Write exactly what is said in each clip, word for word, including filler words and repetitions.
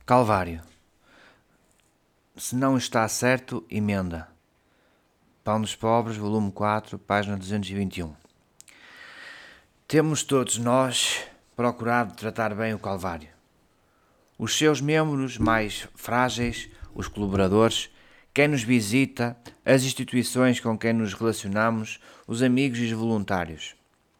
Calvário. Se não está certo, emenda. Pão dos Pobres, volume quatro, página duzentos e vinte e um. Temos todos nós procurado tratar bem o Calvário. Os seus membros mais frágeis, os colaboradores, quem nos visita, as instituições com quem nos relacionamos, os amigos e os voluntários.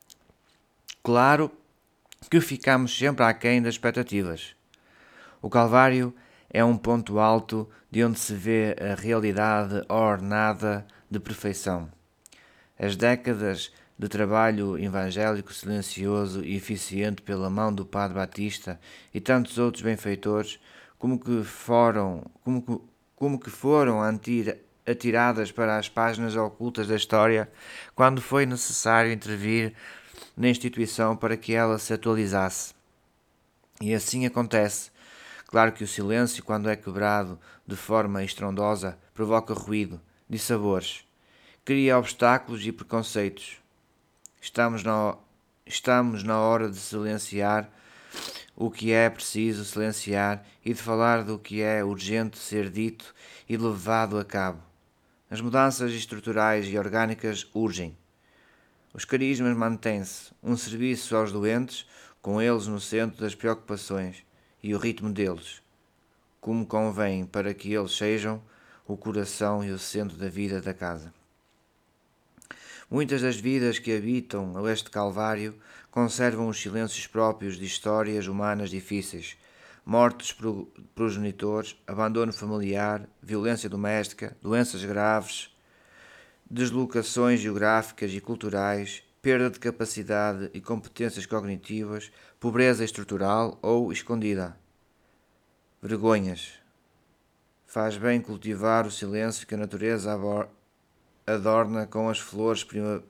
Claro que ficamos sempre aquém das expectativas. O Calvário é um ponto alto de onde se vê a realidade ornada de perfeição. As décadas de trabalho evangélico silencioso e eficiente pela mão do Padre Batista e tantos outros benfeitores, como que foram, como que, como que foram atiradas para as páginas ocultas da história quando foi necessário intervir na instituição para que ela se atualizasse. E assim acontece. Claro que o silêncio, quando é quebrado de forma estrondosa, provoca ruído, dissabores, cria obstáculos e preconceitos. Estamos na, estamos na hora de silenciar o que é preciso silenciar e de falar do que é urgente ser dito e levado a cabo. As mudanças estruturais e orgânicas urgem. Os carismas mantêm-se, um serviço aos doentes, com eles no centro das preocupações, e o ritmo deles, como convém para que eles sejam o coração e o centro da vida da casa. Muitas das vidas que habitam este Calvário conservam os silêncios próprios de histórias humanas difíceis, mortes progenitores, abandono familiar, violência doméstica, doenças graves, deslocações geográficas e culturais, perda de capacidade e competências cognitivas, pobreza estrutural ou escondida. Vergonhas. Faz bem cultivar o silêncio que a natureza adorna com as flores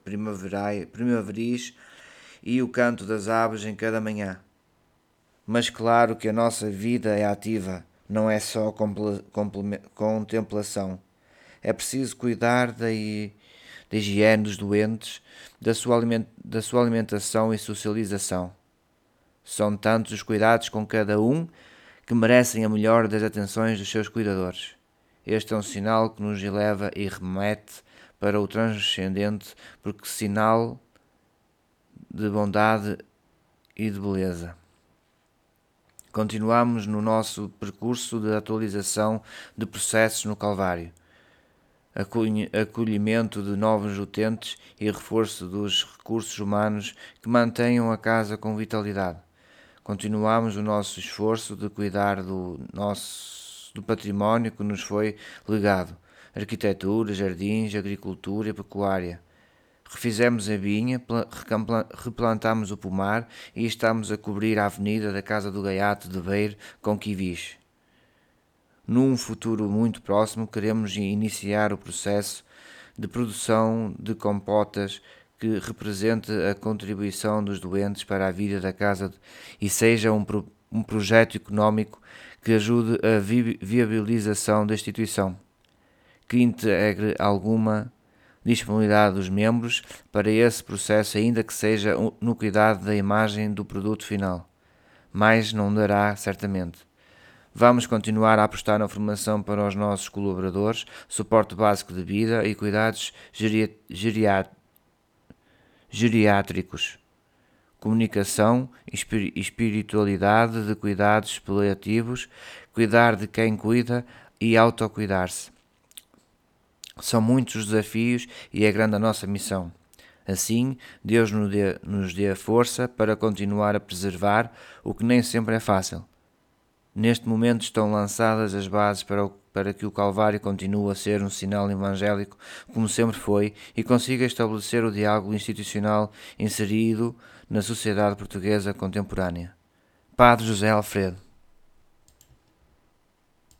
primaveris e o canto das aves em cada manhã. Mas claro que a nossa vida é ativa, não é só contemplação. É preciso cuidar da, da higiene dos doentes, da sua, da sua alimentação e socialização. São tantos os cuidados com cada um que merecem a melhor das atenções dos seus cuidadores. Este é um sinal que nos eleva e remete para o transcendente, porque sinal de bondade e de beleza. Continuamos no nosso percurso de atualização de processos no Calvário, acolhimento de novos utentes e reforço dos recursos humanos que mantenham a casa com vitalidade. Continuamos o nosso esforço de cuidar do nosso do património que nos foi legado, arquitetura, jardins, agricultura e pecuária. Refizemos a vinha, replantamos o pomar e estamos a cobrir a avenida da Casa do Gaiato de Beiro com quivis. Num futuro muito próximo, queremos iniciar o processo de produção de compotas que represente a contribuição dos doentes para a vida da casa e seja um, pro, um projeto económico que ajude a vi, viabilização da instituição, que integre alguma disponibilidade dos membros para esse processo, ainda que seja no cuidado da imagem do produto final. Mas não dará, certamente. Vamos continuar a apostar na formação para os nossos colaboradores, suporte básico de vida e cuidados geri- geriat- geriátricos, comunicação e espiritualidade de cuidados paliativos, cuidar de quem cuida e autocuidar-se. São muitos os desafios e é grande a nossa missão. Assim, Deus nos dê, nos dê a força para continuar a preservar o que nem sempre é fácil. Neste momento estão lançadas as bases para, o, para que o Calvário continue a ser um sinal evangélico como sempre foi e consiga estabelecer o diálogo institucional inserido na sociedade portuguesa contemporânea. Padre José Alfredo.